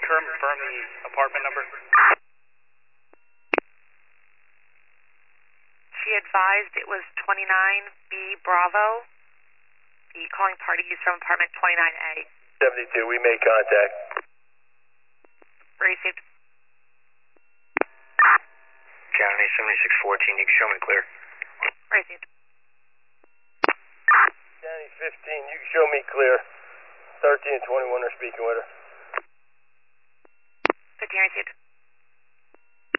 confirm the apartment number? She advised it was 29B Bravo. The calling party is from apartment 29A. 72, we made contact. Received. County 7614, you can show me clear. Received. County 15, you can show me clear. 13 and 21 are speaking with her. 15 received.